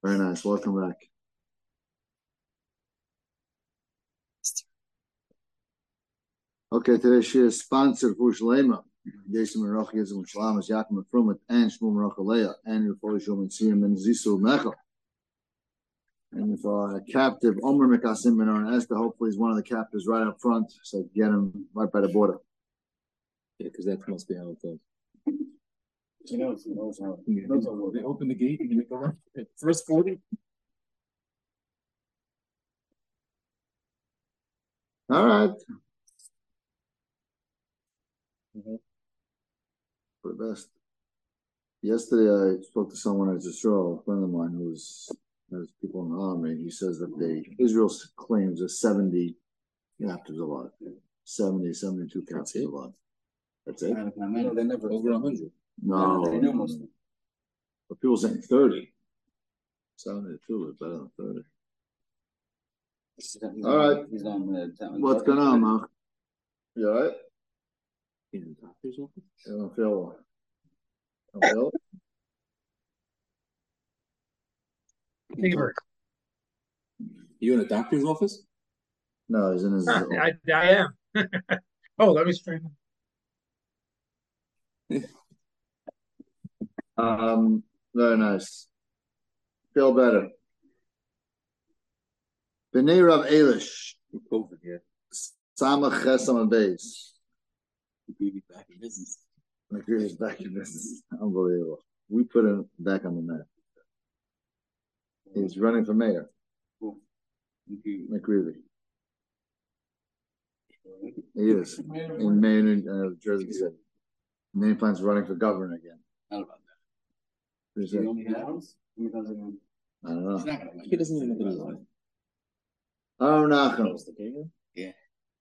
Very nice. Welcome back. Okay, today's shir is sponsored for Shalema. Jason Merach Yizim Shalamas Yakim Frumat and Shmuel Merach Aleya and your Polish Roman Siyam and Zisu Mechel. And if a captive Omer Mekasim Benar Esther, hopefully he's one of the captives right up front, so get him right by the border. Yeah, because that must be how it goes. He knows how. They open the gate and they go right. First 40. All right. For the best. Yesterday, I spoke to someone at Israel, a friend of mine who has people in the army. He says that Israel claims there's 70 captives alive. 70, 72 captives alive. That's it? No, they never Over 100. No. They knew most of them. But people saying 30. 72 is better than 30. All right. He's on What's going on, Mark? You all right? In the doctor's office? I don't feel well. Don't feel it? Take a break. You in a doctor's office? No, he's in his. I am. Oh, let me straighten. Very nice. Feel better. B'nei Rav Elish. COVID, yeah. Samach Chesam Beis. Be back in business. McCreevy's back in business. Unbelievable. We put him back on the map. He's running for mayor. McCreevy. He is. In Maine, Jersey City. And then he plans running for governor again. Not about that. Who's He that? only has? I don't know. He's not gonna win. He doesn't even know what he's on. Oh, Nachum. Yeah.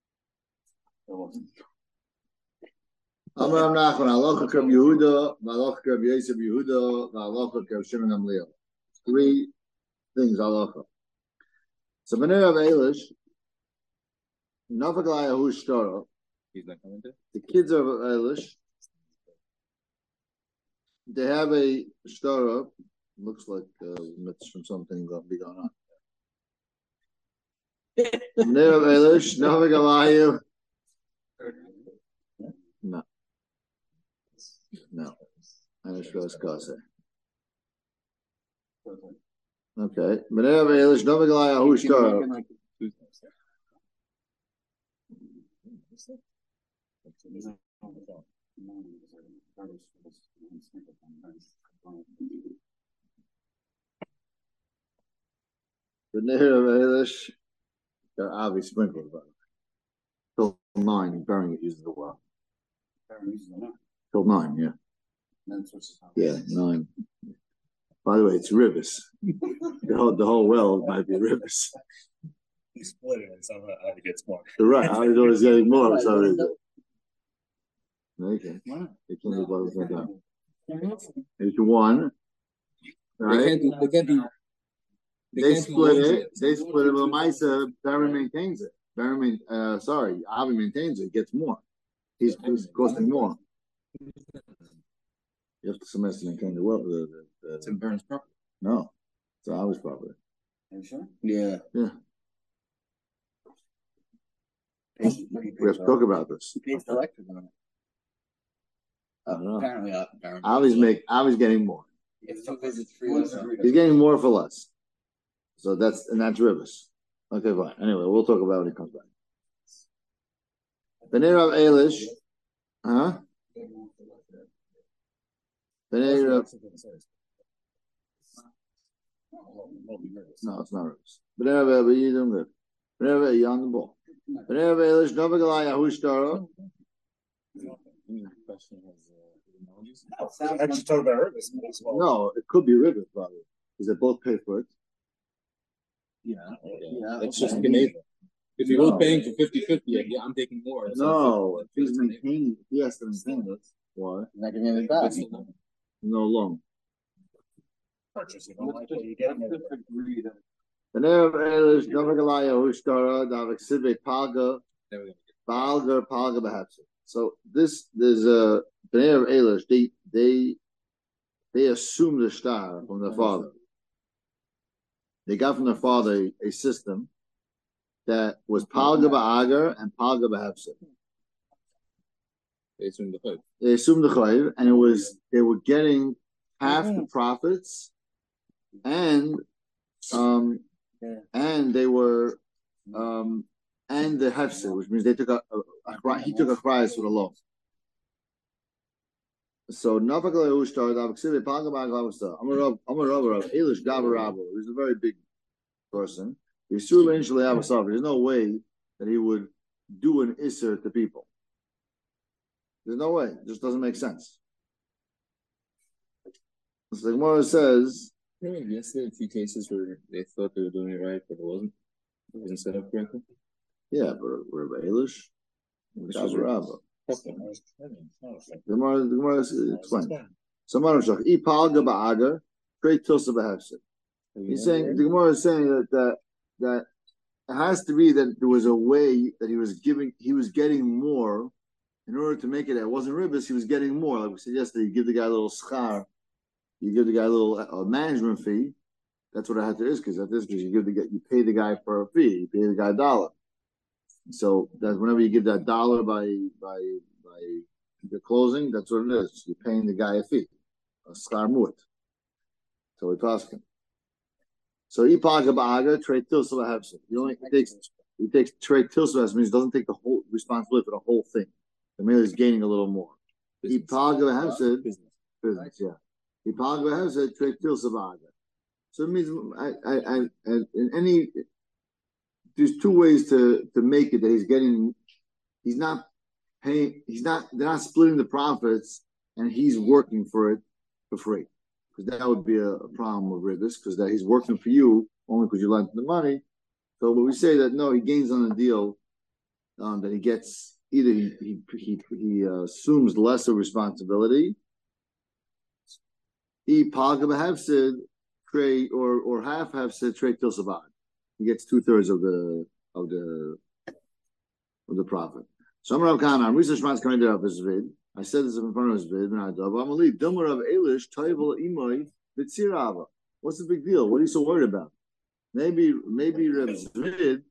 Amar Nachman, Halacha Reb Yehuda, Halacha Reb Yosef Yehuda, Halacha Reb Shimon Gamliel. 3 things halacha. So B'nei Rav Elish, Nafak Layahu Shtora. He's not coming to? The kids of Elish, they have a shtora. Looks like it's from something going to be going on. B'nei Rav Elish, Nafak Layahu. No. No. Anish Rosh Kase. Okay. B'nei Rav Elish, Nafak Layahu Shtora. B'nei Rav Elish, they're obviously sprinkled, but till 9, burying it using the well. Till 9, yeah. Yeah, 9. By the way, it's rivers. The whole well might be rivers. He split it and somehow it gets more. Right, I was always getting more. So okay. It can be both of them. It's 1. Right? They split it. They split it. But Maisa, Barry maintains it. Avi maintains it. Gets more. He's costing more. You have to semester maintain the well. It's in Burns property. No, it's Avi's property. Are you sure? Yeah. Yeah. We have to talk about this. He pays the electric on it. I don't know. Apparently, Avi's getting more. if 2 visits free, He's getting more for less. So that's Rivers. Okay, fine. Anyway, we'll talk about it when he comes back. B'nei Rav Elish, huh? B'nei Rav. No, it's not Rivers. B'nei Rav Elish, you're doing good. B'nei Rav, you're on the ball. B'nei Rav Elish, Nafak Layahu Shtora. Actually, talk about Rivers. No, it could be Rivers, probably, because they both pay for it. Yeah. That's just Canadian. If you're both paying for 50-50, yeah, I'm taking more. No, if he's maintaining, he has to maintain it. Why? not giving it back. No loan. Purchase, you know, like you get it. B'nei Rav Elish, Nafak Layahu Shtora, Davik Sivei Palga Behapsa. So there's a B'nei Rav Elish, they assume the star from their father. they got from their father a system that was palga ba'agar and palga ba'hefsid. They assumed the chayv. They assumed the chayv, and they were getting half the profits, and they were and the hefsid, which means they took he took a price for the loan. So Nafak Leushtar, Davksive Palga Baglavasta. I'm a rubber of Elish Gabarabo. He's a very big person. There's no way that he would do an Isser to people. There's no way. It just doesn't make sense. So the Gemara says. Yesterday, a few cases where they thought they were doing it right, but it wasn't. It wasn't set up correctly. Yeah, but we're Elish. Gabarabo. The Gemara explain. So Palga Ba'agar, Trey Tilsa B'Hefsid. He's saying the Gemara is saying that it has to be that there was a way that he was getting more in order to make it wasn't ribbis, he was getting more. Like we said yesterday, you give the guy a little schar, you give the guy a little management fee. That's what a heter is, because you pay the guy for a fee, you pay the guy $1. So that whenever you give that $1 by the closing, that's what it is. You're paying the guy a fee, a schar mu'at. So we pass him. So Ipaga Ba'aga, Trey Tilsa B'Hefsid. He takes Trey Tilsa, means he doesn't take the whole responsibility for the whole thing. The meal is gaining a little more. Ipaga B'Hefsid, business, yeah. Ipaga B'Hefsid, Trey Tilsa Ba'aga. So it means in any, there's two ways to make it that he's not paying, they're not splitting the profits and he's working for it for free. Because that would be a problem with ribbis, because that he's working for you only because you lent him the money. So, but we say that no, he gains on the deal that he gets either he assumes lesser responsibility. He palga b'hefsid trade or half hefsid trade till savad. He gets 2/3 of the profit. So I'm Rav Kana. I'm research man's coming to his vid. I said this in front of his vid. I'm gonna leave. Dummer of Elish Toivel Imoy Vitzirava. What's the big deal? What are you so worried about? Maybe Reb Zvid,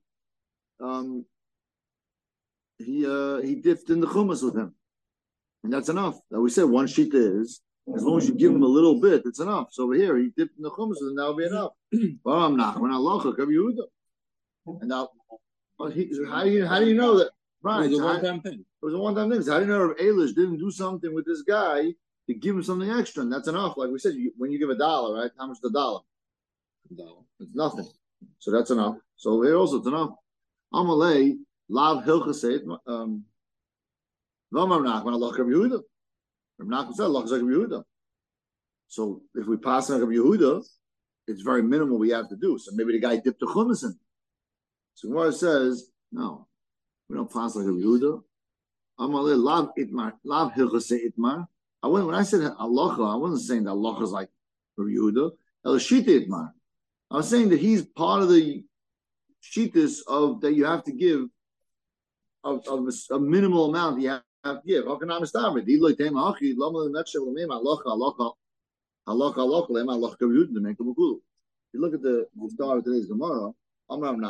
he dipped in the chumash with him, and that's enough. That we said one sheet is as long as you give him a little bit, it's enough. So over here, he dipped in the chumash, and that'll be enough. But I'm not. When Allah Kav Yehuda, and now, how do you know that? Right, it was a one-time thing. It was a one-time thing. So how do you know if Elish didn't do something with this guy to give him something extra? And that's enough. Like we said, when you give $1, right? How much is $1? It's nothing. So that's enough. So here also it's enough. Amalei lav hilchaseit V'amar Nachman Allah Kav Yehuda. Nachman said Allah Kav Yehuda. So if we pass on Kav Yehuda, it's very minimal we have to do. So maybe the guy dipped the chumash in. So Gemara says no. We don't pass like a Yehuda. Amalei lav itmar, lav hilchasei itmar. When I said halacha, I wasn't saying that halacha is like for Yehuda. El shita itmar. I was saying that he's part of the shitas of that you have to give of a minimal amount that you have to give. How can I understand it? You look at the start of today's Gemara. What are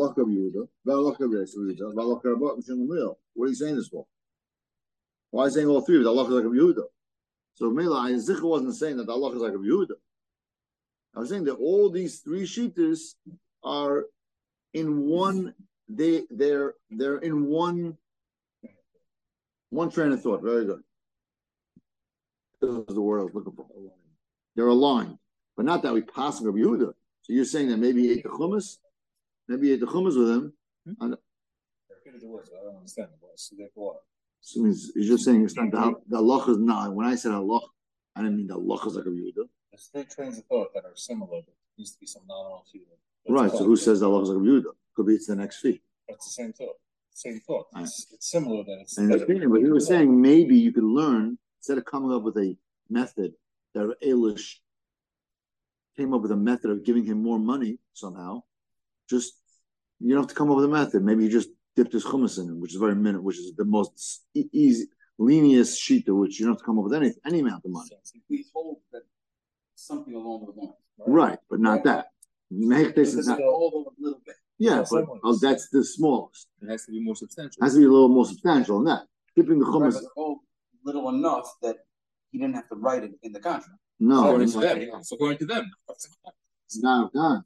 you saying this for? Why are you saying all three? That Allah is like a Yehuda. So Mela, Zichar wasn't saying that Allah is like a Yehuda. I was saying that all these three shittas are in one. They're in one train of thought. Very good. This is the word I was looking for. They're aligned, but not that we pass on Yehuda. So you're saying that maybe he ate the chumash. Maybe he ate the chumash with him. I don't understand the voice. So he's just saying it's not the halacha is not. When I said halacha, I didn't mean the halacha is like a Yehuda. There's three trains of thought that are similar, but there needs to be some nominal fee. Right. So who says the halacha is like a Yehuda? Could be it's the next fee. That's the same thought. Same thought. It's similar that it's. And but he was saying maybe you could learn instead of coming up with a method that Elish came up with a method of giving him more money somehow. Just you don't have to come up with a method. Maybe you just dipped his chumash in him, which is very minute, which is the most easy, lenient shita, which you don't have to come up with any amount of money. We told that something along the lines. Right, but not that. Make this is not. All a little bit. Yeah, So but that's the smallest. It has to be more substantial. It has to be a little more substantial than that. Keeping the Right, chumash. but all little enough that he didn't have to write it in the contract. No, According to them. It's according to them. no, no.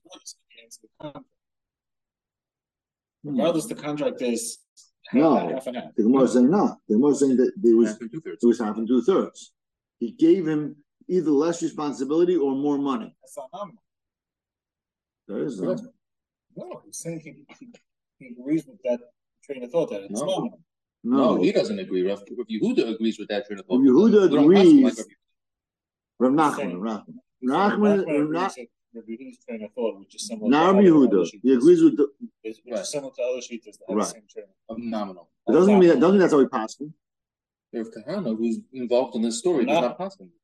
Regardless, the contract is No. half and half. The Gemara is saying no. The Gemara is saying that there was Half and two-thirds. it was half and 2/3. He gave him either less responsibility or more money. That's not nominal. There is no. No, he's saying he agrees with that train of thought that it's No. nominal. No, No. he doesn't agree. Rav Yehuda agrees with that train of thought. Yehuda We don't pass him like agrees. Rav Nachman. Nachman. Nachman Nachman. agrees with Rabbi Yehuda's train of thought, which is similar Not to Rabbi other Yehuda. sheets. He agrees with the. Which Right. is similar to other sheets that have Right. the same train of Of nominal. It doesn't mean that. Doesn't mean that's how he passed him. Rav Kahana, who's involved in this story, does not pass him.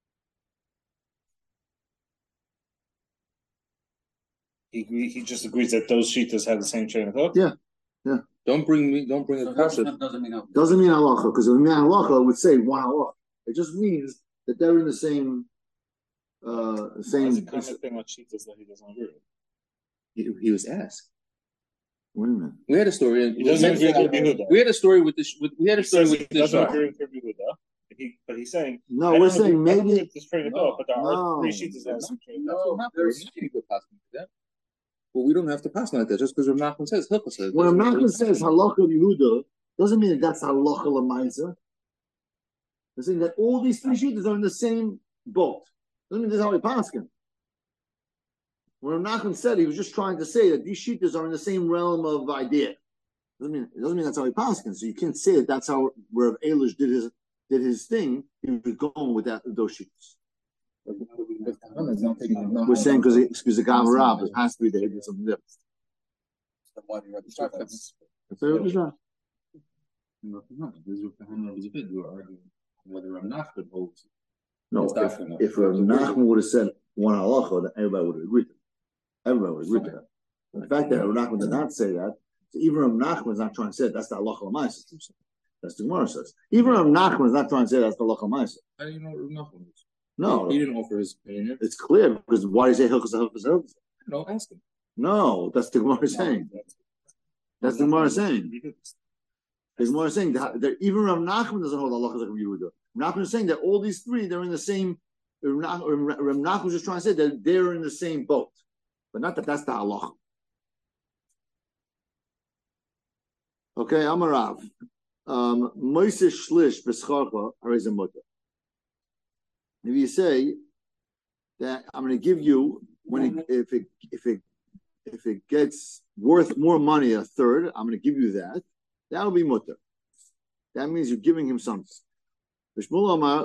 He just agrees that those sheets have the same train of thought. Yeah. Don't bring a So concept. that doesn't mean no. Doesn't mean halacha, because if it meant halacha, it would say one halacha. It just means that they're in the same. It's Same. a common thing on sheets that he doesn't agree with. He was asked. Wait a minute. We had a story. He doesn't agree with Rabbi Yehuda. We had a story with this. We had a He story says with he this. doesn't agree with Rabbi Yehuda, but he's saying No, I we're don't saying agree- I don't agree maybe. with this train of thought, but there are No. three sheets that have the same train of thought. No, There's that. But we don't have to pass like that just because Rav Nachman says. Hilchah says. When Nachman says halacha of Yehuda, doesn't mean that that's halacha l'maisa. They're saying that all these three sheets are in the same boat. Doesn't mean that's how he passed him. When Nachman said, he was just trying to say that these sheets are in the same realm of idea. It doesn't mean that's how he passed him. So you can't say that that's how Rav Elish did his thing. He was going with those sheets. We're saying because the Gav Rab, it has to be there. He did something different. So why do you write the contract? That's what it was right. No, this is Rav Kahana was a bit. You were arguing whether Rav Nachman holds. No, It's definitely not. if Rav Nachman would have said one halacha, then everybody would have agreed. Everybody would agree to that. The fact that Rav Nachman did not say that, so even Rav Nachman is not trying to say that's the halacha l'maisa. That's the Gemara says. Even Rav Nachman is not trying to say that's the halacha l'maisa. How do you know Rav Nachman is? No, He didn't offer his opinion. it's clear because why do you say hilchos hilchos? No, ask him. No, that's the Gemara saying. That's the Gemara saying. The Gemara is saying that even Rav Nachman doesn't hold halacha like Rav Yehuda. Rav Nachman is saying that all these three they're in the same. Rav Nachman was just trying to say that they're in the same boat, but not that that's the halacha. Okay, Amarav. Moise shlish b'scharcha harei mutter. If you say that I'm going to give you if it gets worth more money, a third, I'm going to give you that. That will be mutter. That means you're giving him something. What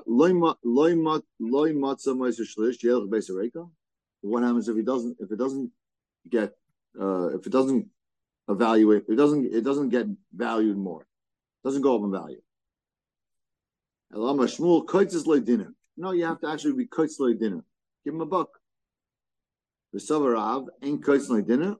happens if it doesn't get evaluate, it doesn't get valued more. It doesn't go up in value. No, you have to actually be koitz loy dinner. Give him a buck. The Savarav ain't koitz loy dinner.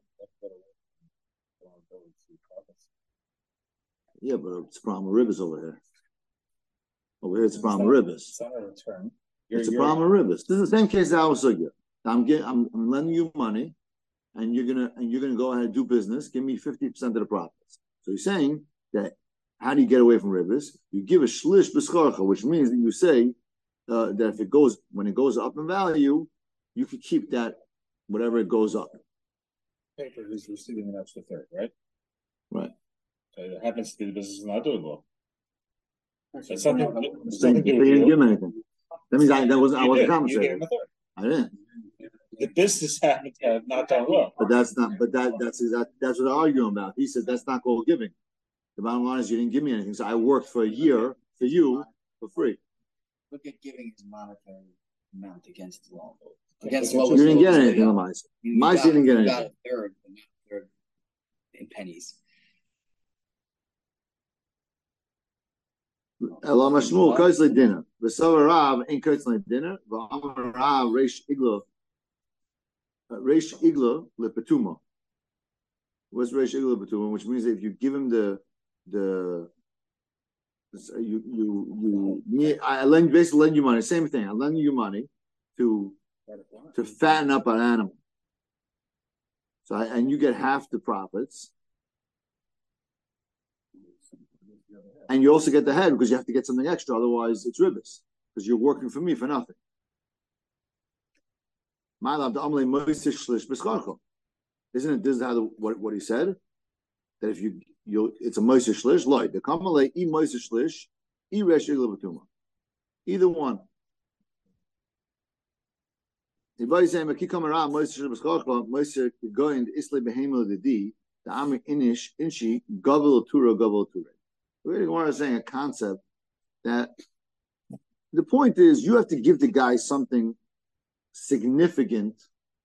Yeah, but it's a problem with ribbis over here. Over here, it's a problem with ribbis. It's not a return. It's a problem with ribbis. This is the same case that I was saying. I'm lending you money, and you're gonna go ahead and do business. Give me 50% of the profits. So he's saying that how do you get away from ribbis? You give a shlish b'scharcha, which means that you say that when it goes up in value, you could keep that whatever it goes up. Paper is receiving an extra third, right? Right. So it happens to be the business is not doing well. So So you didn't give him anything. That means I wasn't You gave compensated. him a third. I didn't. The business happened to have not done well. But that's what they're arguing about. He said that's not called giving. The bottom line is you didn't give me anything. So I worked for a year for you for free. Look at giving his monetary amount against the law. You You didn't get anything on mine. Mine didn't get You got anything. a third, but not a third in pennies. Elam Shmuel kotzle dinner. V'sava Rav ain't kotzle dinner. V'amar Rav reish iglo lepetuma. What's reish iglo lepetuma? Which means that if you give him I basically lend you money. Same thing. I lend you money to fatten up an animal. So and you get half the profits, and you also get the head because you have to get something extra. Otherwise, it's ribis because you're working for me for nothing. Isn't it this is how what he said? That if you it's a moiser shlish loy. The kamalei e moiser shlish e resh batuma. Either one. If I say maki kamara moiser shlish b'schachla moiser going isle behemel the d the ami inish inshi gavel tura gavel tura. We're going to saying a concept that the point is you have to give the guy something significant,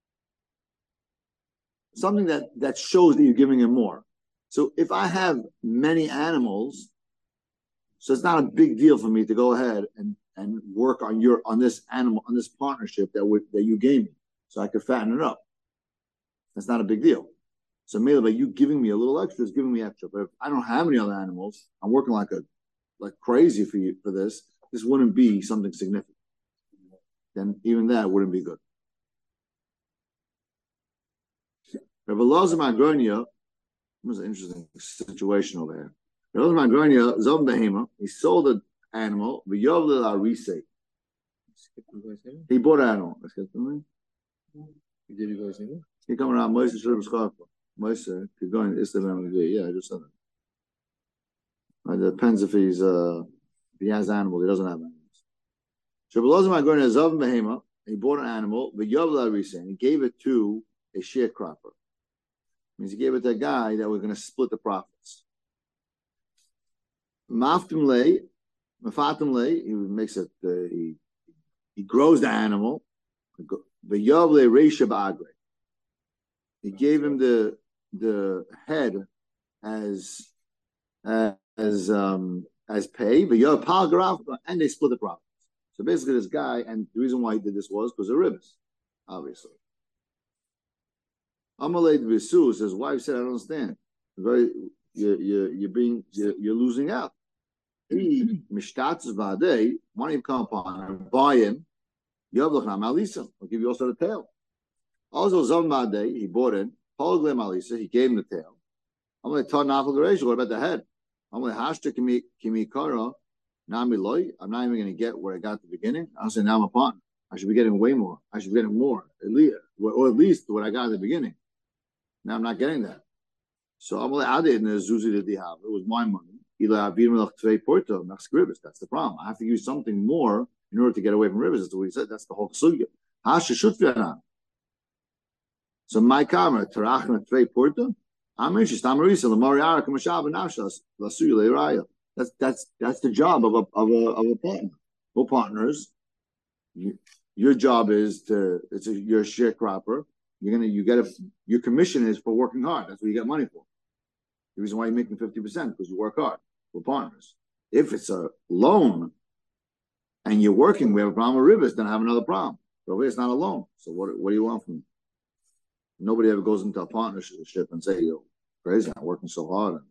something that shows that you're giving him more. So if I have many animals, so it's not a big deal for me to go ahead and work on this animal, on this partnership that you gave me, so I could fatten it up. That's not a big deal. So maybe by you giving me a little extra is giving me extra. But if I don't have any other animals, I'm working like crazy for you for this. This wouldn't be something significant. Then even that wouldn't be good. Rabbi Elazar Magronia was an interesting situation over here. Rabbi Elazar Magronia Zov Behema, he sold an animal. He bought an animal. Did you guys see that? He come around Moshe Shur B'Scharfa. Moshe could go in Islam. Yeah, I just said that. It depends if he has animals. He doesn't have animals. So Rabbi Elazar Magronia Zov Behema, he bought an animal. He gave it to a sharecropper. Means he gave it to a guy that we're going to split the profits. Mafatim lei, he makes it. He grows the animal. He gave him the head as pay. And they split the profits. So basically, this guy, and the reason why he did this was because of ribis, obviously. Amalei Visu, his wife said, "I don't understand. You're losing out. He mishtatzes ba'adei. Why don't you come upon him, buy him? Yavlachnam Alisa. I'll give you also the tail. Also Zav ba'adei. He bought it. Polglem Alisa. He gave him the tail. Amalei Tad Nafal Geresh. What about the head? Amalei Hashta Kimi Kara Nami Loy. I'm not even going to get what I got at the beginning. I'll say now I'm a partner. I should be getting way more. I should be getting more, at least what I got at the beginning. Now I'm not getting that. So I'm like, I didn't Zuzi did have. It was my money. That's the problem. I have to give you something more in order to get away from rivers. That's what he said. That's the whole sugya. So my camera, Tarachna Tvei Porta. I'm interested. I'm Marisa. Lamariara Kamashab and Nashas. Lasuya Raya. That's the job of a partner. We're partners. Your job is you're a sharecropper. Your commission is for working hard. That's what you get money for. The reason why you're making 50% because you work hard. We're partners. If it's a loan and you're working, we have a problem with rivers, then I have another problem. But over here, it's not a loan. So what do you want from me? Nobody ever goes into a partnership and say, "Yo, crazy, I'm working so hard."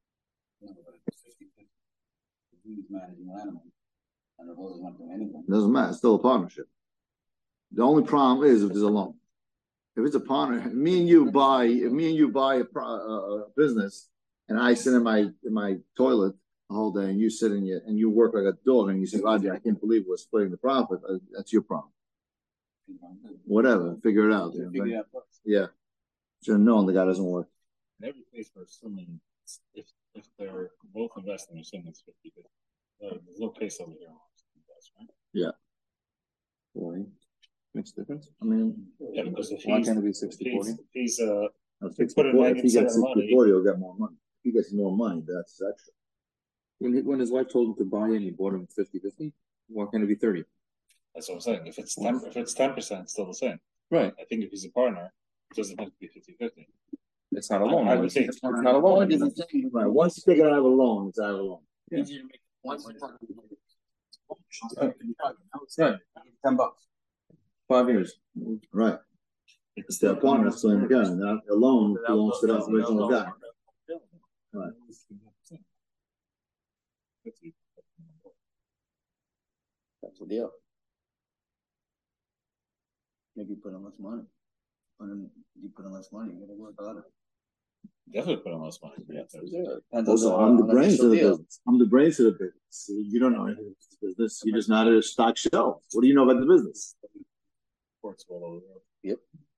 He's managing an animal, and the boss is not doing anything. It doesn't matter. It's still a partnership. The only problem is if there's a loan. If it's a partner, if me and you buy a business, and I sit in my toilet the whole day, and you sit and you work like a dog, and you say, "Raji, I can't believe we're splitting the profit." That's your problem. Whatever, figure it out. Figure it out first. Yeah, should have known the guy doesn't work. In every case, we're assuming if they're both investing, assuming it's 50/50. There's no case over here, right? Yeah. Why? Makes a difference. I mean, yeah, because why can't it be 60/40? He's If he gets 60/40, he'll get more money. If he gets more money, that's extra. When his wife told him to buy in, he bought him 50/50. Why can't it be 30? That's what I'm saying. If it's 10%, it's still the same. Right. I think if he's a partner, it doesn't have to be 50/50. It's not a loan. I would think it's not a loan. Right. Once you take it out of a loan, it's out of a loan. Yeah. Right. $10. 5 years. Right. It's their partner still in the gun. Not a loan belongs to the original guy. Right. That's the deal. Maybe put in less money. you put in less money. You gotta work harder. Definitely put in less money. Yeah, Also, I'm the brains of the business. I'm the brains of the business. You don't know anything about this business. You're just not at a stock show. What do you know about the business? Ports all over. Yep.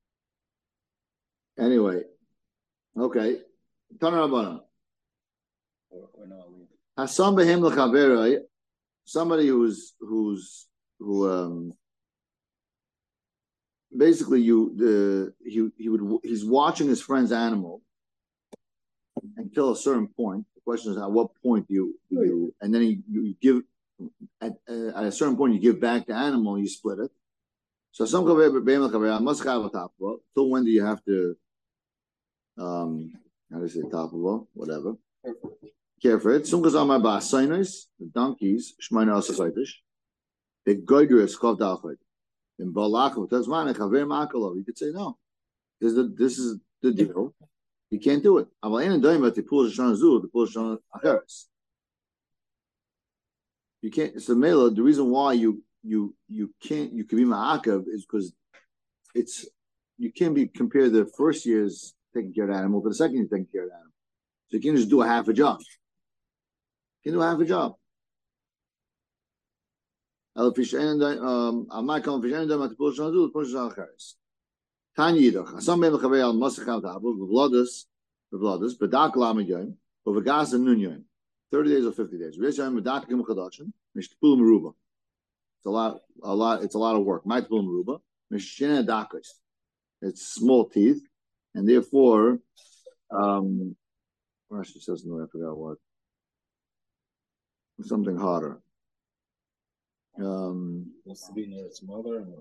Anyway, okay. Hasam behem l'chaveroi. Somebody who basically he's watching his friend's animal until a certain point. The question is, at what point do you and then you give at a certain point you give back the animal, you split it. So some till when do you have to how do you say tapable? Whatever. Care for it. The donkeys, the goydris called dalchid. In Balakh, you could say no. This is the deal. You can't do it. You can't. So Mela, the reason why you can't you can be ma'akav is because you can't be compare the first year's taking care of the animal to the second year's taking care of the animal. So you can't just do a half a job. You can do half a job. I'm not calling fish and I'm push on do push on cars. Tanyida. Some men have a must account the bloodus, but dark lama game, over gas and noon 30 days or 50 days. It's a lot, it's a lot of work. It's small teeth, and therefore, Rashi says no, I forgot what. Something harder. Wants to be near its mother and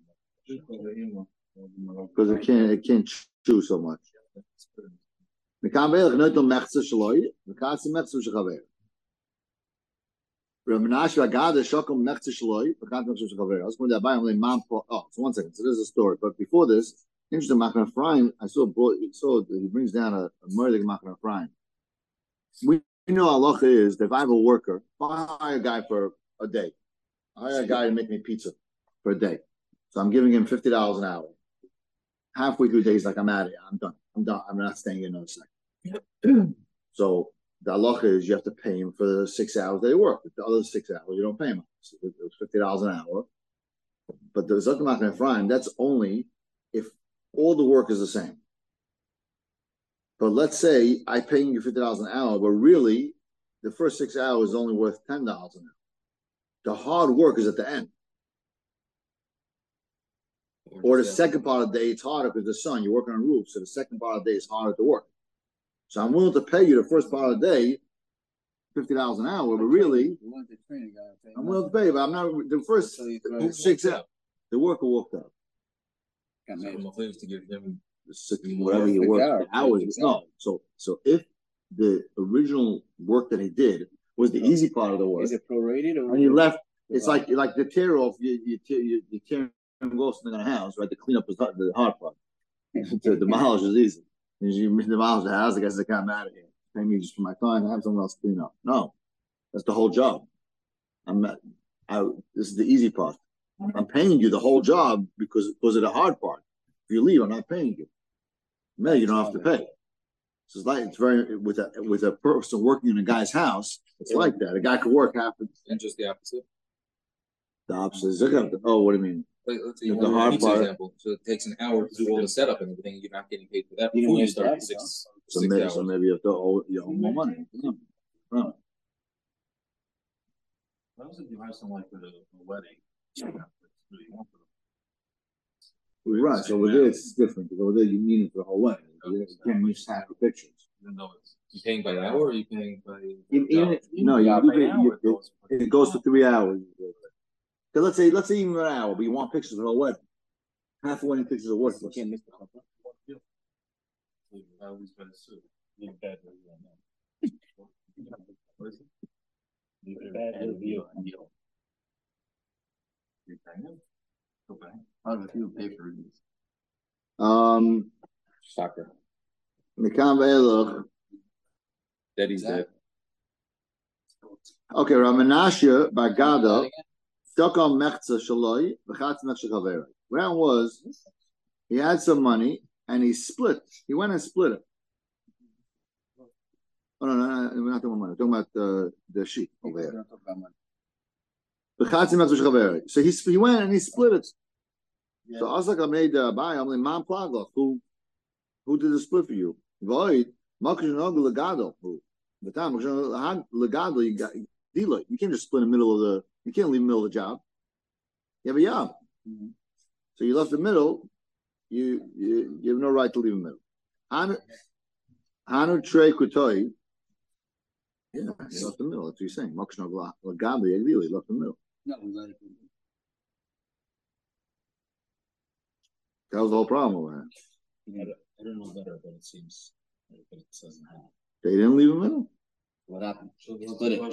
because it can't chew so much. So 1 second. So there's a story, but before this, interesting. Machna Ephraim, I saw he brings down a murder Machna Ephraim. We know halacha is that if I have a worker, if I hire a guy for a day, I hire a guy to make me pizza for a day, so I'm giving him $50 an hour. Halfway through the day, he's like, "I'm out of here. I'm done. I'm not staying here another second." So the halacha is you have to pay him for the 6 hours they work. The other 6 hours you don't pay him. So it was $50 an hour. But the Zakh Machna Ephraim, that's only if all the work is the same. But let's say I pay you $50 an hour, but really the first 6 hours is only worth $10 an hour. The hard work is at the end. Or the second part of the day, it's harder because the sun, you're working on roofs, so the second part of the day is harder to work. So I'm willing to pay you the first part of the day, $50 an hour, but really, I'm willing to pay you, but I'm not, the first 6 hours, the worker walked out. To give him whatever you work, the hours, no. So if the original work that he did was the easy part of the work, is it prorated or and you left, it's like the tear off, you tear go something in a house, right? To clean up the hard part. To demolish is easy. You demolish the house, I guess I got mad at you. Pay me just for my time and have someone else clean up. No, that's the whole job. This is the easy part. I'm paying you the whole job because of the hard part. If you leave, I'm not paying you. No, you don't have to pay. So it's like it's very with a person working in a guy's house. It's like that. A guy could work half. And just the opposite. The opposite is oh, what do you mean? Like, let's say the hard part. Example. So it takes an hour to do all the setup and everything. You're not getting paid for that before you start 6 hours. So maybe you have to owe more money. Yeah. Right. What if you hire someone for the wedding? Right. So over there it's different because over there you need it for the whole wedding. You can't use half the pictures. Even though it's you paying by the hour or are you paying by it goes for 3 hours. So let's say even an hour, but you want pictures of the whole wedding. Half the wedding pictures are worthless. you can't miss the couple. I always better sue. Leave bad review on that. Leave a bad review on you. You're paying them? Okay. How do you pay for reviews? soccer? Daddy's dead. Okay, Ramanashia by Gada. Shokal Mechza Shaloi, V'chatz Mechza Chavera. Round was He had some money and he split. He went and split it. Oh no, we're not talking about money. We're talking about the sheep over here. So he went and he split it. Yeah. So I was like, I made buy. I'm like, Mom Plagloch, who did the split for you? Void, Makashanog Legado. The time Legado, you got dealer. You can't just split in the middle of the. You can't leave the middle of the job. You have a job. Mm-hmm. So you left the middle. You have no right to leave the middle. Hanu Trey Kutoi. Yeah, he left the middle. That's what you're saying. Makashanog Legado, he left the middle. No, that was the whole problem with that. I don't know better, but it seems like it doesn't happen. They didn't leave him in. What happened? Split it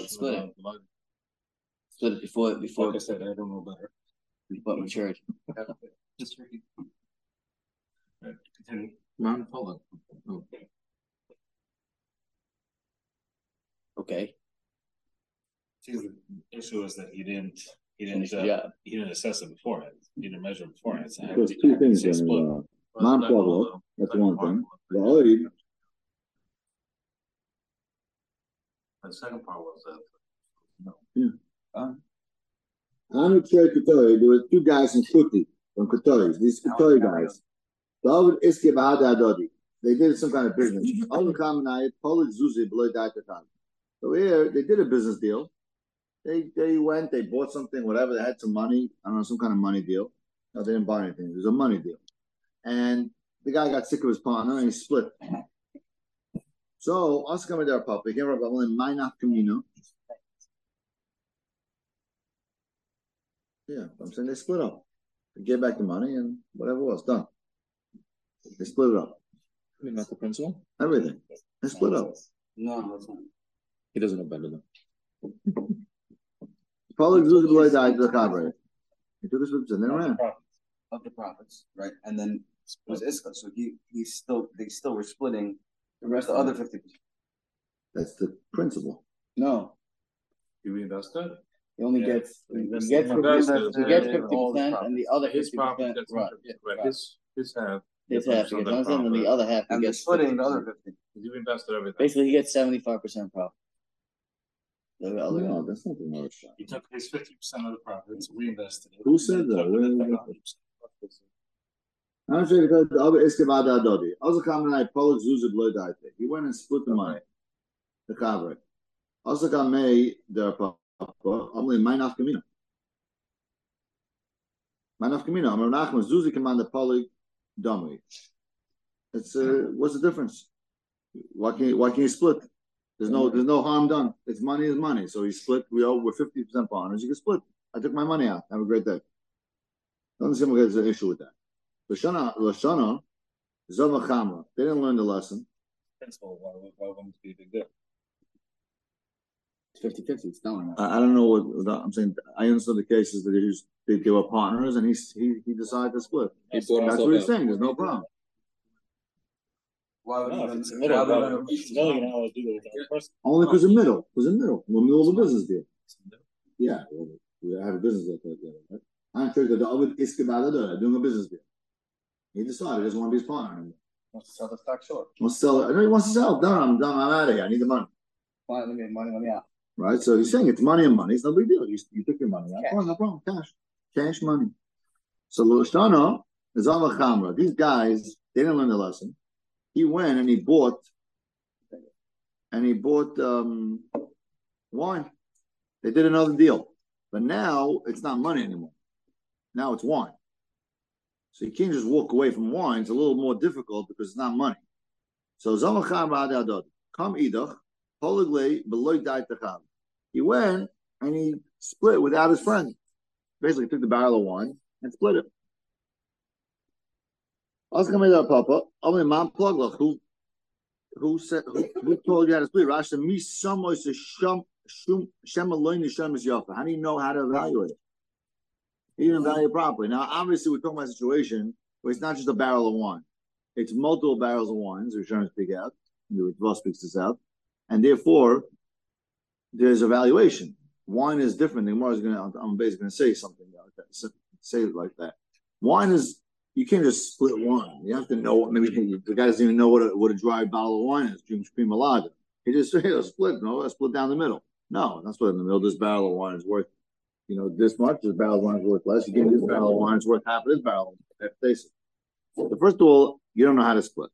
before. Like I said, I don't know better. Before it matured. Just read. Continue. Mount Pollock. Okay. See, the issue is that he didn't assess it beforehand. He didn't measure it beforehand. So there's two things in non-plug. That's one thing. The second part was that. There were two guys from Qatar. These Qatar guys. They did some kind of business. So here they did a business deal. They went, they bought something, whatever. They had some money. I don't know, some kind of money deal. No, they didn't buy anything. It was a money deal. And the guy got sick of his partner and he split. So, also coming there, Papa, he came up with Minach Camino. Yeah, I'm saying they split up. They gave back the money and whatever it was, done. They split it up. I mean, not the principal? Everything. They split up. No, that's not. He doesn't know better than. Probably Zuzabloy died to the Cabre. He took his whips and then ran. Of the profits, right? And then it was Iska, so they still were splitting the rest of the other 50%. That's the principle. No. He reinvested? He only gets 50%, and the other 50%. Right. His half. His half, and the other half he gets splitting the other 50. He reinvested everything. Basically, he gets 75% profit. No, that's not the North shot. He took his 50% of the profits, reinvested it. Who said that? I'm sure because the other Iskavada Dodi. Also, common I Pollock Zuzah Blood died. He went and split the money. The Kavre. Also, got May their Papa. Only Minach Kamina. Minach Kamina. I'm Nachman Zuzi command the Pollock Dummy. It's what's the difference? Why can't you split? There's no harm done. It's money is money. So he split. We're 50% partners. You can split. I took my money out. Have a great day. Don't see there's an issue with that. Lashana, Zamachama. They didn't learn the lesson. Principle, why wouldn't it be a big deal? It's 50-50. It's done. I don't know what I'm saying. I understood the cases that they were partners and he decided to split. That's what he's saying. There's no problem. Why would Only because Only in middle. We're in the middle of a business deal. Yeah, we have a business deal together, right? I'm sure that the other Iskabada doing a business deal. He decided he doesn't want to be his partner anymore. Wants to sell the stock short. Wants to sell it. I know he wants to sell. Done. I'm done. I'm out of here. I need the money. Fine, let me money out. Right? So he's saying it's money and money. It's no big deal. You took your money out. Oh, no problem. Cash money. So Lushana is on the Chamra. These guys, they didn't learn the lesson. He went and he bought wine. They did another deal. But now it's not money anymore. Now it's wine. So you can't just walk away from wine. It's a little more difficult because it's not money. So come idach, he went and he split without his friend. Basically took the barrel of wine and split it. Who told you how to split? How do you know how to evaluate it? He didn't evaluate it properly. Now, obviously, we're talking about a situation where it's not just a barrel of wine. It's multiple barrels of wines, we're trying to speak out. The Voss speaks this out. And therefore, there's evaluation. Wine is different. The Gemara is going to say something like that. Say it like that. Wine is, you can't just split wine. You have to know what. Maybe the guy doesn't even know what a dry bottle of wine is. Dreams prima lager. He just split. No, split down the middle. No, that's what in the middle. This barrel of wine is worth, this much. This barrel of wine is worth less. You give me this barrel of wine, it's worth half of this barrel. So first of all, you don't know how to split.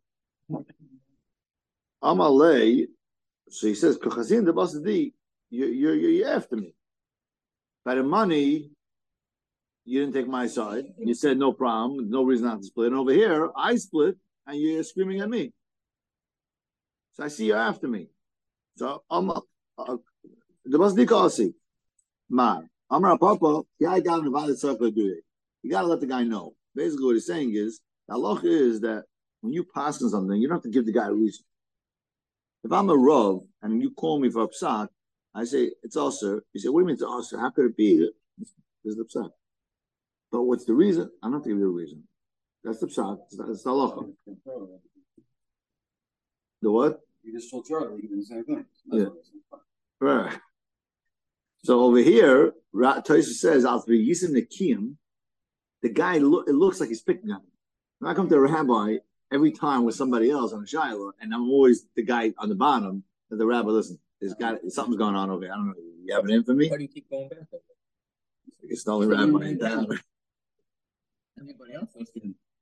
Amalei. So he says, "Kachazin the basadi, you're after me. By the money, you didn't take my side. You said no problem, no reason not to split. And over here, I split, and you're screaming at me. So I see you're after me. So the basadi kasi, man, Amar Papa, I got invited to do it. You got to let the guy know. Basically, what he's saying is, the halacha is that when you pass on something, you don't have to give the guy a reason. If I'm a Rav and you call me for a psak, I say, it's also. You say, what do you mean it's also? How could it be? This is the psak. But what's the reason? I'm not going to give you a reason. That's the psak. It's the halacha. The what? You just told Charlie you did the same thing. Yeah. Right. So over here, Taisa says, Al Yisim Nekim, the guy, it looks like he's picking on him. When I come to a rabbi every time with somebody else on a shiloh, and I'm always the guy on the bottom, and the rabbi, listen, something's going on over here. I don't know. You have it in for me? Why do you keep going back? It's the only rabbi in town. Anybody else wants to?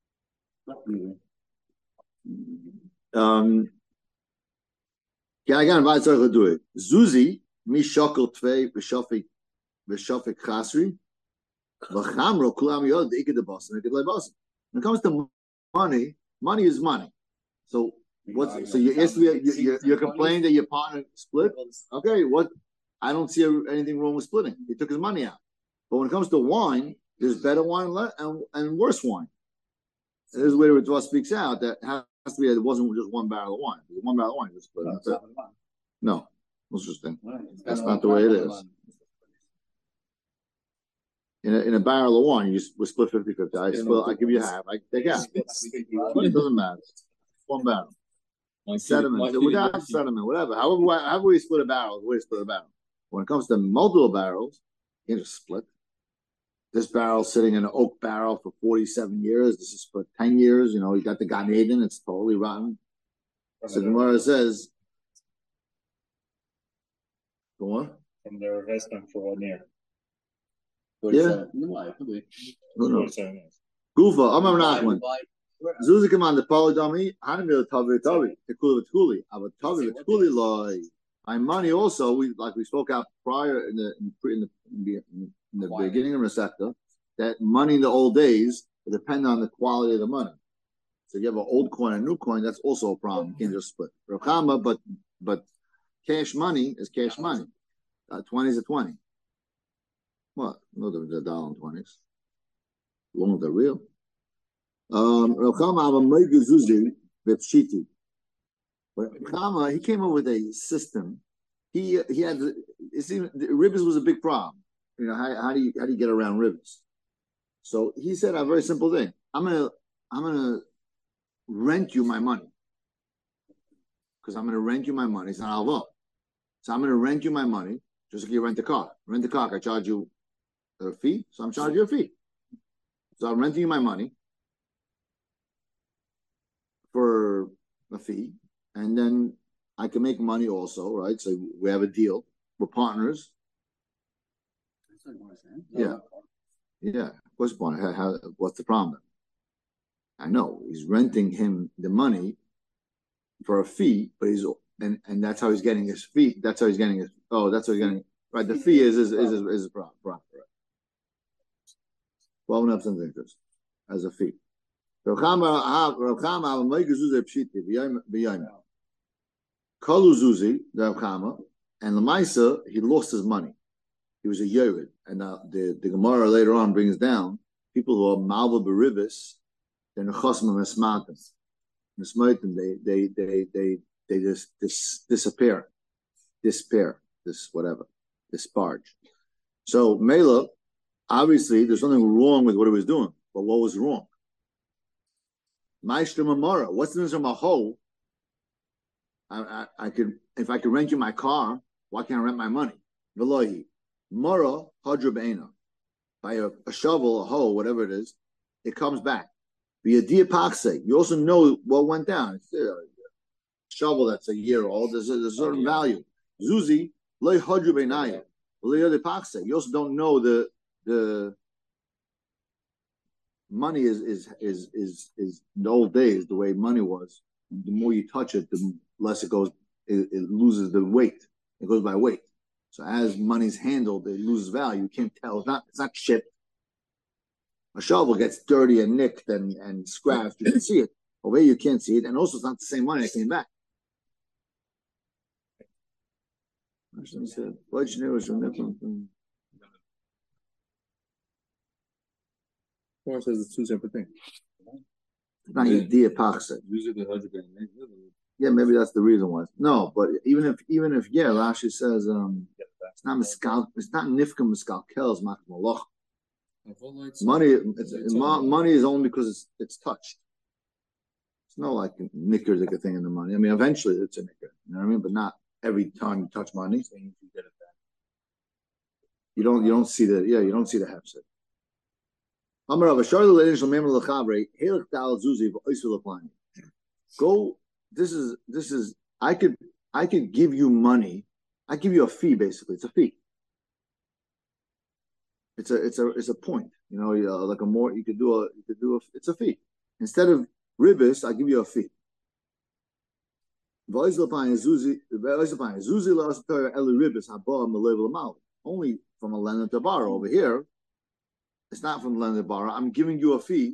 Yeah, I got invited to do it. Zuzi, mi shakel tvei v'shafik chasri v'chamro kulam yod iked the boss and iked the boss. When it comes to money, money is money. So you're complaining that your partner split? Okay, what? I don't see anything wrong with splitting. He took his money out. But when it comes to wine, there's better wine and worse wine. And this is where Ritva speaks out that has to be. It wasn't just one barrel of wine. It was one barrel of wine. Just split it. No, interesting. That's not the way it is. In a barrel of wine, we split 50-50. I give you half. I take half. It doesn't matter. One barrel. Sediment, without sediment, whatever. However we split a barrel, we split a barrel. When it comes to multiple barrels, you can just split. This barrel sitting in an oak barrel for 47 years. This is for 10 years. You got the Gan Eden. It's totally rotten. So Gemara says, go on. From the investment for 1 year. Yeah. Who knows? Gufa, Amar Nachman. Zuzi command the polydami. Hanimil tavi tekuli. Aber tavi tekuli loy. My money also. We spoke out prior in the beginning of the sector that money in the old days would depend on the quality of the money. So if you have an old coin and a new coin, that's also a problem. You can't just split. But cash money is cash money. 20s are 20. What? No, the dollar and 20s. As long as they're real. He came up with a system. He had rivers was a big problem. How do you get around rivers? So he said a very simple thing. I'm gonna rent you my money because I'm gonna rent you my money. It's not alva. So I'm gonna rent you my money just like you rent a car. Rent a car, I charge you a fee, so I'm charging you a fee. So I'm renting you my money for a fee, and then I can make money also, right? So we have a deal. We're partners. Yeah. What's the point? What's the problem? I know he's renting him the money for a fee, but and that's how he's getting his fee. That's how he's getting his. Oh, that's how he's getting. Right. The fee is a profit. Right. 12.5% interest as a fee. Kalu Zuzi, the Rav Chama, and Lamaisa, he lost his money. He was a Yerid. And now the Gemara later on brings down people who are Malva Beribis, they're Nechosim and Esmatim. Nesmaitim, they just disappear. Despair, disparage. So Mela, obviously, there's something wrong with what he was doing. But what was wrong? Maishta Mamara, what's the name of a hoe? If I could rent you my car, why can't I rent my money? Velohi. Mara Hadra Be'ena. By a shovel, a hoe, whatever it is, it comes back. Via diapakse, you also know what went down. It's a shovel that's a year old. There's a certain value. Zuzi loy hodru beinayu. You also don't know the money is in the old days the way money was. The more you touch it, the less it goes. It loses the weight. It goes by weight. So as money's handled, it loses value. You can't tell. It's not shit. A shovel gets dirty and nicked and scratched. You can see it. Over here, you can't see it. And also, it's not the same money that came back. Or says it's two separate things. Not your diapakse. Yeah, maybe that's the reason why. No, but even if Rashi says it's not miskal, it's not nifka miskal kel's mak malach. Money, money is only because it's touched. It's not like nicker like a thing in the money. I mean, eventually it's a nicker. You know what I mean? But not every time you touch money. You don't see the you don't see the hefset. Go. This is. I could give you money. I give you a fee. Basically, it's a fee. It's a point. You know, like a more. You could do a. It's a fee instead of ribis. I give you a fee. Only from a lender to borrow. Over here, it's not from the lender to borrow. I'm giving you a fee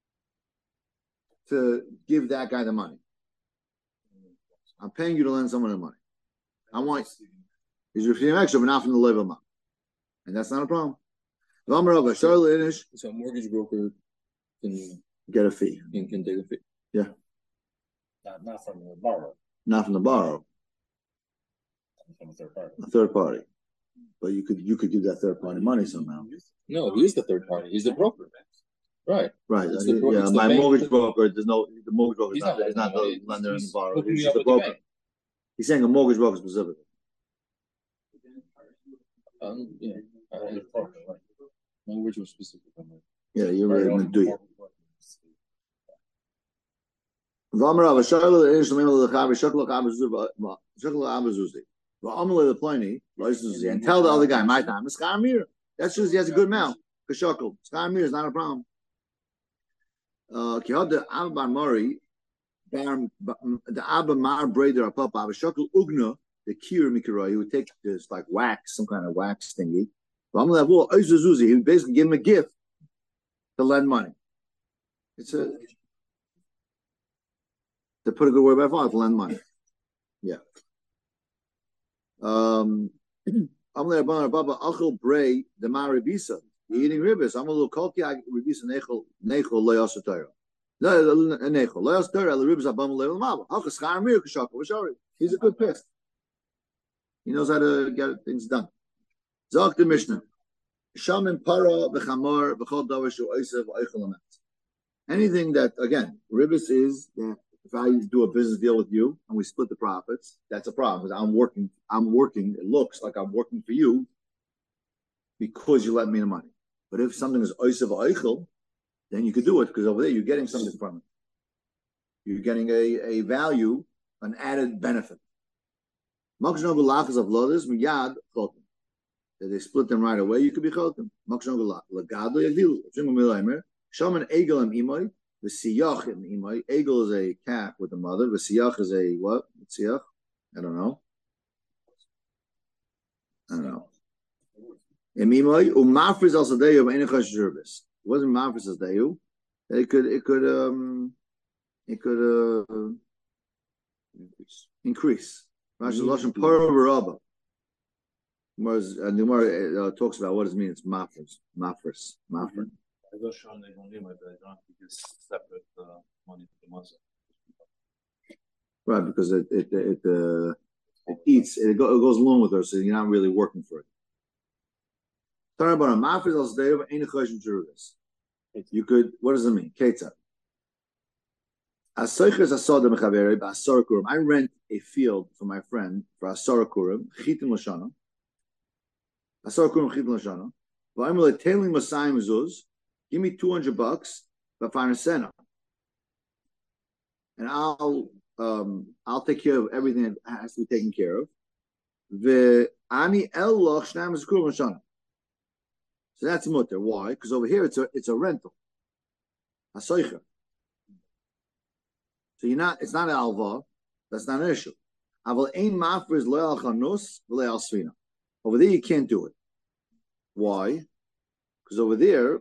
to give that guy the money. I'm paying you to lend someone the money. I want he's receiving extra, but not from the level amount. And that's not a problem. So a mortgage broker can get a fee. Can take a fee. Yeah. Not from the borrower. Not from the borrower. From a third party. A third party. But you could give that third party money somehow. No, he's the third party. He's the broker. Right. Right. My mortgage broker, the mortgage broker is not the lender and the borrower. He's just the broker. He's saying a mortgage broker specifically. Yeah. Mortgage was specific. Yeah, you're right. I'm do it. And tell the other guy, my time is Skamir. That's just he has a good mouth. Kashakal. Skamir is not a problem. The Abba Mar Breder Papa Shakal Ugna, the Kir Mikira, he would take this like wax, some kind of wax thingy. He would basically give him a gift to lend money. It's to put a good word by far to lend money. Yeah. I'm Achel Bray the Maribisa. Eating ribis. I'm a little koki. I ribisa nechol loyasotero. No, nechol loyasotero. The ribis abam level maba. Hachas charamir kashaka. Washari. He's a good pest. He knows how to get things done. Zok the Mishnah. Shamin para v'chamor v'chol davar shu oisav oichel amat. Anything that again ribis is that if I do a business deal with you and we split the profits, that's a problem because I'm working. It looks like I'm working for you because you lent me the money. But if something is oisav oichel, then you could do it because over there you're getting something from it. You're getting a value, an added benefit. That they split them right away, you could be chotem. Egel is a cat with the mother. V'siyach is a what? Siyach? I don't know. Umafris al sadeyu of enichash service. It wasn't mafris al sadeyu. It could increase. Rashi lashon paro v'rabba. The Gemara talks about what does it mean. It's mafris. I go show they don't but I don't think it's separate money to the muscle. Right, because it eats, it goes along with her, so you're not really working for it. You could, what does it mean? I rent a field for my friend for Asarakurim, Chitim Lashana. Asarakurim Chitim Lashana. I'm like tailing Masayim Zuz. Give me $200, but find a center. and I'll take care of everything that has to be taken care of. The ani eloch shnam is kurban shana. So that's mutter. Why? Because over here it's a rental. A soicher. So it's not an alva. That's not an issue. Aval ein mafriz le'al chanus v'le'al svina. Over there you can't do it. Why? Because over there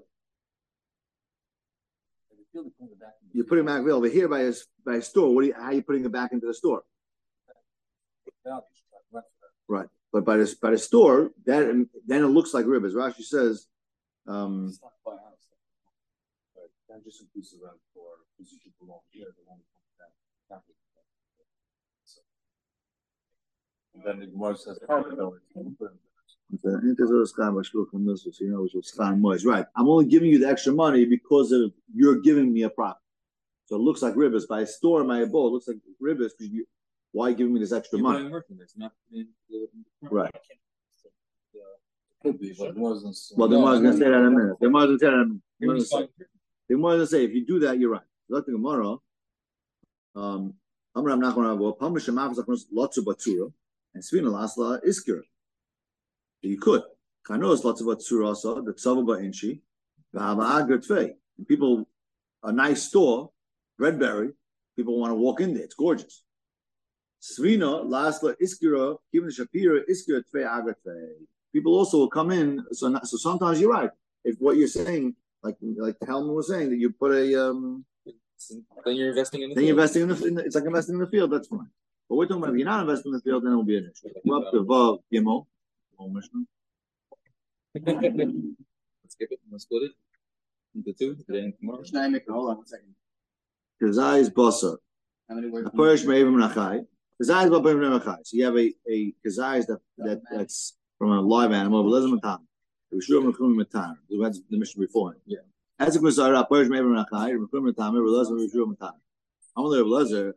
you're putting it back over here by a store. How are you putting it back into the store? Right, but by the store, then it looks like ribbas. Rashi says, It's not by house. But that just includes the rent for position belong here, the one that. And then the Gemara says, right. I'm only giving you the extra money because of you're giving me a profit. So it looks like ribbas. By a store, my bowl, it looks like ribbas because why giving me this extra money? Right. Could be, but it wasn't. Well, the Gemara is going to say that in a minute. The Gemara is going to say if you do that, you're right. Look at the Gemara. I'm not going to have lots of batsura and svina lasla iskir. You could. Kanos lots of batsura also the tzavaba inchi v'hava agratfei. People, a nice store, Redberry. People want to walk in there. It's gorgeous. Svina lasla iskira given shapira iskira tfei agratfei. People also will come in. So sometimes you're right. If what you're saying, like Helmut was saying, that you put a then you're investing in the field. It's like investing in the field. That's fine. But we're talking about if you're not investing in the field, then it will be an issue. We're up to Vav Gimel. Let's skip it. Let's split it into two. Today and tomorrow. Hold on 1 second. Kazai's Basar. How many words? Kazai's Nachai. So you have a Kazai's that's from a live animal, but doesn't matter. We should have the mission before him. Yeah. As a Kazara, Parish Mavim Nachai, Rekum Matami, Relazim, Rishur Matami. I'm only a Relazer,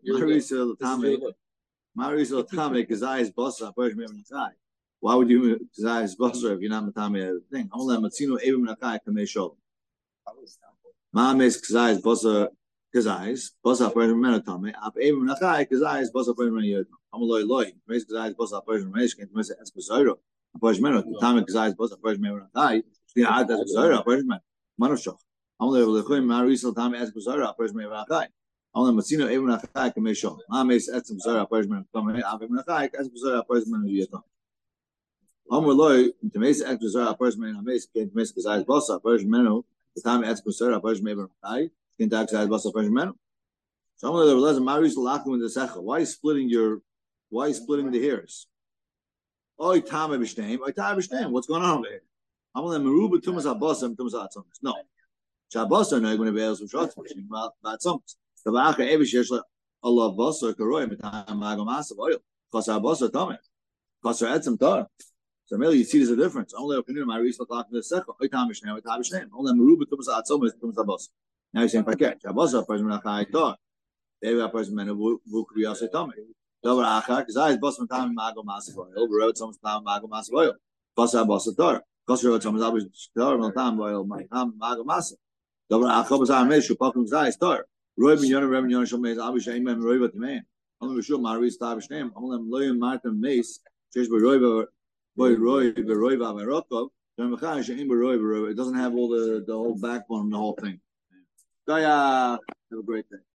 Marisa Tame, Kazai's Basar, Parish Mavim Nachai. Why would you Kazai's Basar if you're not Matami a thing? I'm only a Matsino Avim Nachai, Kamei Shol. Mames Kazai's Basar. Kazais, Bosa Persian Menatame, Up Abram Nachai, Kazais, Bosa Persian Menatame, Amaloi, Race Kazais, Bosa Persian Menatame, Mesa Esposaro, Persian Menatame, Tame Kazais, Bosa Persian Menatame, the Ad Esposaro, Persian Manoshoch, Amaloi, Marisal Tame Esposaro, Persian Menatame, Amaloi Massino, Abram Nachai, Kamesho, Mames Esposaro, Persian Menatame, Abram Nachai, Esposaro, Persian Menatame. Amaloi, to Mesa Esposaro, Persian Menatame, Mesa Kazais, Bosa Persian Menatame, the time Esposaro, Persian Menatame. So I'm going to why are you splitting the hairs? What's going on over here? I'm going to Maruba Tumas Abbasam Tumas Atzomis. No. Shabbasa no going to be able to shot about Atzomis. The Baka Evish Allah Basa Karoy Mitam Magomasa oil. Kosar Basa Tomit. Kosar Etzim Tar. So really you see there's a difference. Only a canoe my research like the second. Only Maruba Tumas Atzomis Tumas Abbas. Now you're saying paket. Shabbos person menachai tor. They are person menu vukriya setame. Dover achar kazai boss metam mago masvoil. Over some time mago masvoil. Kosa boss tor. Kosa some zabish tor metam boil matam mago mas. Dover achar was our mesh pakum zai tor. Roy bin yon rem yon shomez abish aimem roy vat man. Only sure Maris tabish name. Only loyim martin mace. Chesh roy roy va merokov. It doesn't have all the whole backbone and the whole thing. Have a great day.